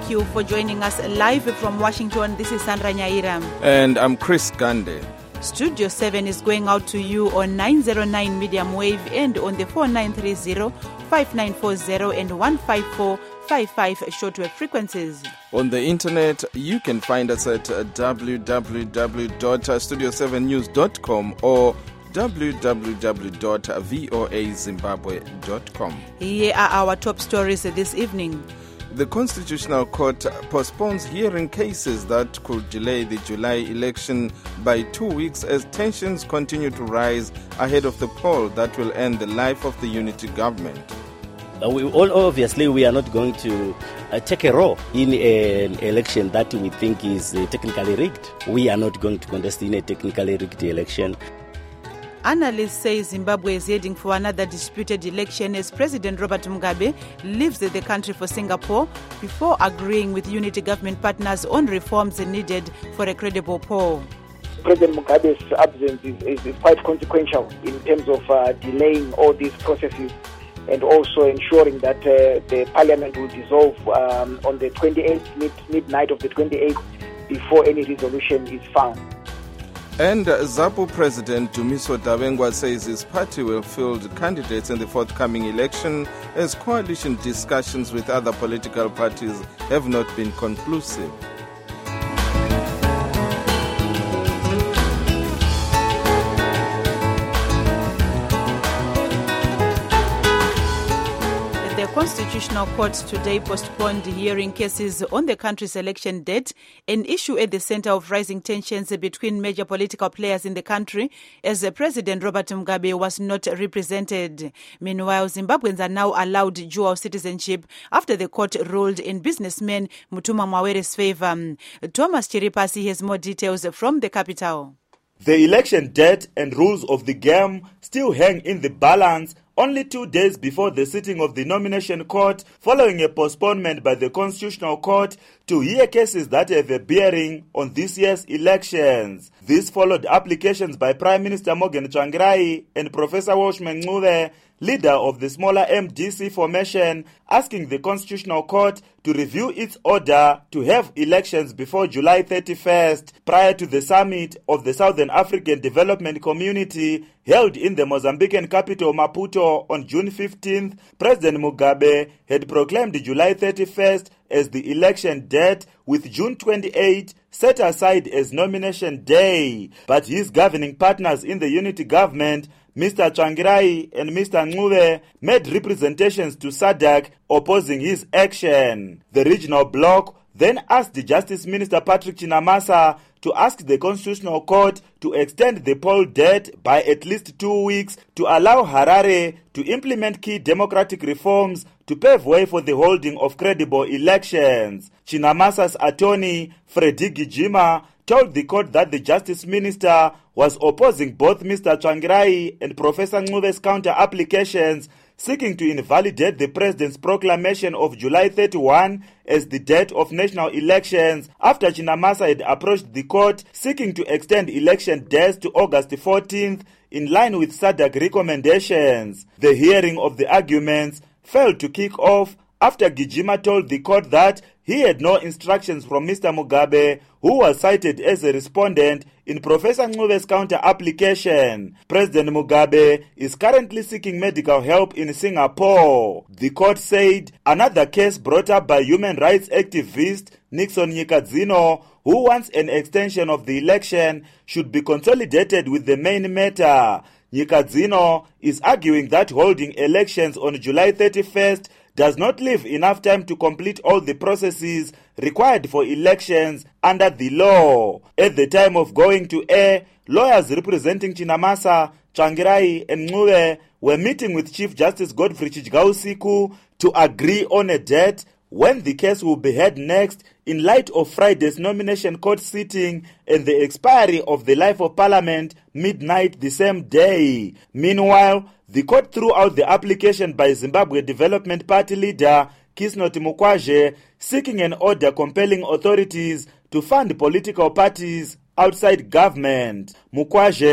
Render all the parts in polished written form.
Thank you for joining us live from Washington. This is Sandra Nyaira. And I'm Chris Gande. Studio 7 is going out to you on 909 medium wave and on the 4930, 5940 and 15455 shortwave frequencies. On the internet, you can find us at www.studio7news.com or www.voazimbabwe.com. Here are our top stories this evening. The Constitutional Court postpones hearing cases that could delay the July election by 2 weeks as tensions continue to rise ahead of the poll that will end the life of the unity government. Obviously, we are not going to take a role in an election that we think is technically rigged. We are not going to contest in a technically rigged election. Analysts say Zimbabwe is heading for another disputed election as President Robert Mugabe leaves the country for Singapore before agreeing with unity government partners on reforms needed for a credible poll. President Mugabe's absence is quite consequential in terms of delaying all these processes and also ensuring that the parliament will dissolve on the 28th, midnight of the 28th, before any resolution is found. And ZAPU President Dumiso Davengwa says his party will field candidates in the forthcoming election as coalition discussions with other political parties have not been conclusive. The Constitutional Court today postponed hearing cases on the country's election date, an issue at the center of rising tensions between major political players in the country as President Robert Mugabe was not represented. Meanwhile, Zimbabweans are now allowed dual citizenship after the court ruled in businessman Mutuma Mwawere's favor. Thomas Chiripasi has more details from the capital. The election date and rules of the game still hang in the balance only 2 days before the sitting of the nomination court, following a postponement by the Constitutional Court to hear cases that have a bearing on this year's elections. This followed applications by Prime Minister Morgan Tsvangirai and Professor Washman Ncube, leader of the smaller MDC formation, asking the Constitutional Court to review its order to have elections before July 31st, prior to the summit of the Southern African Development Community held in the Mozambican capital Maputo on June 15th. President Mugabe had proclaimed July 31st as the election date, with June 28 set aside as nomination day. But his governing partners in the unity government, Mr. Tsvangirai and Mr. Ncube, made representations to SADC opposing his action. The regional bloc then asked the Justice Minister Patrick Chinamasa to ask the Constitutional Court to extend the poll date by at least 2 weeks to allow Harare to implement key democratic reforms to pave way for the holding of credible elections. Chinamasa's attorney, Freddy Gijima, told the court that the Justice Minister was opposing both Mr. Tsvangirai and Professor Ncube's counter-applications seeking to invalidate the President's proclamation of July 31 as the date of national elections after Chinamasa had approached the court seeking to extend election dates to August 14th in line with SADC recommendations. The hearing of the arguments failed to kick off after Gijima told the court that he had no instructions from Mr. Mugabe, who was cited as a respondent in Professor Ncube's counter-application. President Mugabe is currently seeking medical help in Singapore. The court said another case brought up by human rights activist Nixon Nyikadzino, who wants an extension of the election, should be consolidated with the main matter. Nyikadzino is arguing that holding elections on July 31st does not leave enough time to complete all the processes required for elections under the law. At the time of going to air, lawyers representing Chinamasa, Tsvangirai and Ncube were meeting with Chief Justice Godfrey Chijgausiku to agree on a date when the case will be heard next in light of Friday's nomination court sitting and the expiry of the life of Parliament midnight the same day. Meanwhile, the court threw out the application by Zimbabwe Development Party leader Kisnoti Mukwege seeking an order compelling authorities to fund political parties outside government. Mukwege,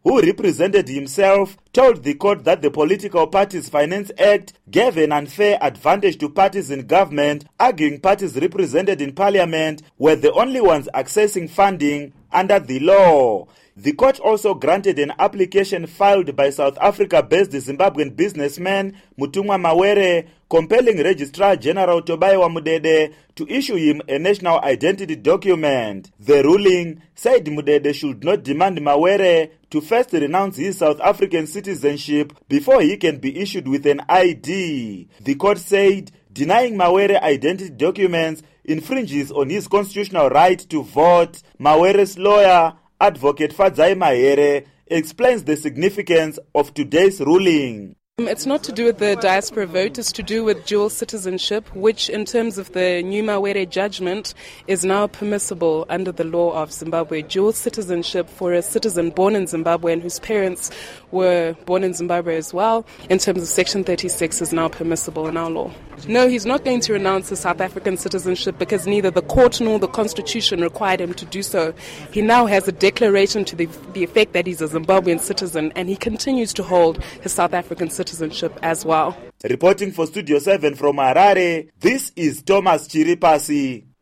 who represented himself, told the court that the Political Parties Finance Act gave an unfair advantage to parties in government, arguing parties represented in parliament were the only ones accessing funding under the law. The court also granted an application filed by South Africa-based Zimbabwean businessman Mutumwa Mawere, compelling Registrar General Tobayiwa Mudede to issue him a national identity document. The ruling said Mudede should not demand Mawere to first renounce his South African citizenship before he can be issued with an ID. The court said denying Mawere identity documents infringes on his constitutional right to vote. Mawere's lawyer, Advocate Fadzai Mahere, explains the significance of today's ruling. It's not to do with the diaspora vote, it's to do with dual citizenship, which in terms of the new Mawere judgment is now permissible under the law of Zimbabwe. Dual citizenship for a citizen born in Zimbabwe and whose parents were born in Zimbabwe as well, in terms of Section 36, is now permissible in our law. No, he's not going to renounce his South African citizenship because neither the court nor the constitution required him to do so. He now has a declaration to the effect that he's a Zimbabwean citizen, and he continues to hold his South African citizenship as well. Reporting for Studio 7 from Harare, this is Thomas Chiripasi.